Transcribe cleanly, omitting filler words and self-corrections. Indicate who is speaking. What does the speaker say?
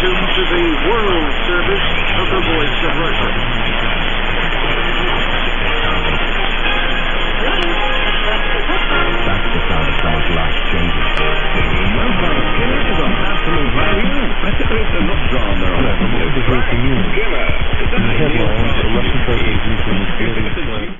Speaker 1: Welcome to the World Service of the Voice of Russia.
Speaker 2: That's the sound of someone's life changing. Mobile Skimmer is on absolute value. Better if they're not drama on it. Skimmer.
Speaker 3: Headlines, Russian president